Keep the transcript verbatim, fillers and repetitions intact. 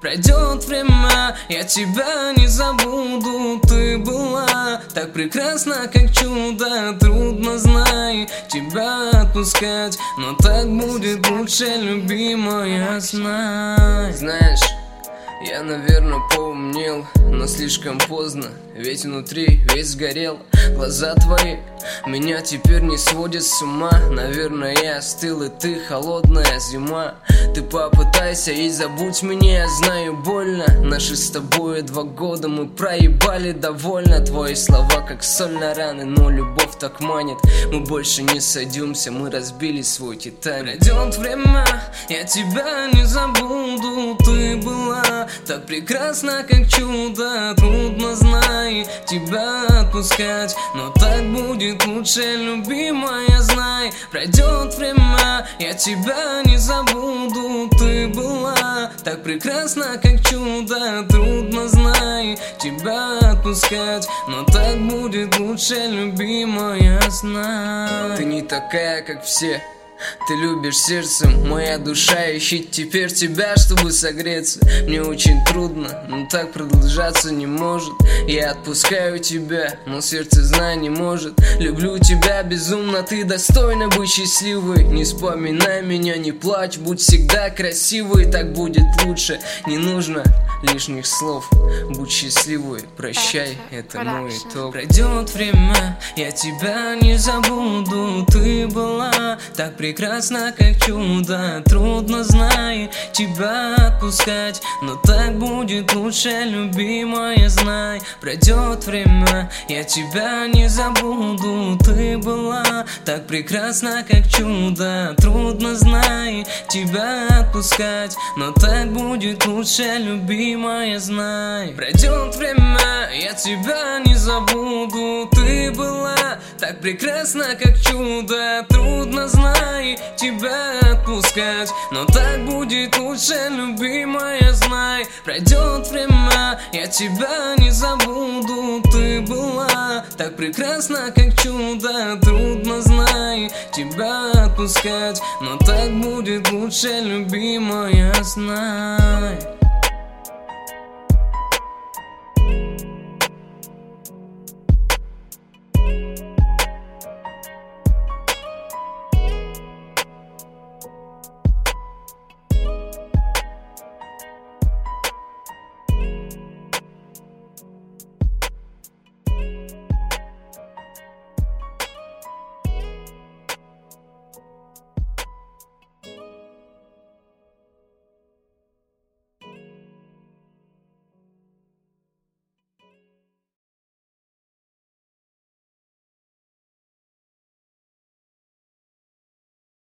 Пройдет время, я тебя не забуду. Ты была так прекрасна, как чудо. Трудно, знай, тебя отпускать, но так будет лучше, любимая, знай. Знаешь, я, наверное, поумнел, но слишком поздно. Ведь внутри весь сгорел. Глаза твои меня теперь не сводят с ума. Наверное, я остыл, и ты холодная зима. Ты попытайся и забудь меня, я знаю, больно. Наши с тобой два года мы проебали довольно. Твои слова как соль на раны, но любовь так манит. Мы больше не сойдемся, мы разбили свой Титаник. Пройдет время, я тебя не забуду. Ты была так прекрасна, как чудо. Трудно, знай, тебя отпускать, но так будет лучше, любимая, знай. Пройдет время, я тебя не забуду. Ты была так прекрасна, как чудо. Трудно, знай, тебя отпускать, но так будет лучше, любимая, знай. Ты не такая, как все. Ты любишь сердцем, моя душа ищет теперь тебя, чтобы согреться. Мне очень трудно, но так продолжаться не может. Я отпускаю тебя, но сердце, знай, не может. Люблю тебя безумно, ты достойна быть счастливой. Не вспоминай меня, не плачь, будь всегда красивой. Так будет лучше, не нужно лишних слов. Будь счастливой, прощай, это мой итог. Пройдет время, я тебя не забуду. Ты была так прекрасна, как чудо. Трудно, знай, тебя отпускать, но так будет лучше, любимая, знай. Пройдет время, я тебя не забуду. Ты была так прекрасна, как чудо. Трудно, знай, тебя отпускать, но так будет лучше, любимая, знай. Пройдет время, я тебя не забуду. Ты была так прекрасна, как чудо. Трудно, знай, тебя отпускать, но так будет лучше, любимая, знай. Пройдет время, я тебя не забуду. Ты была так прекрасна, как чудо. Трудно, знай, тебя отпускать, но так будет лучше, любимая, знай.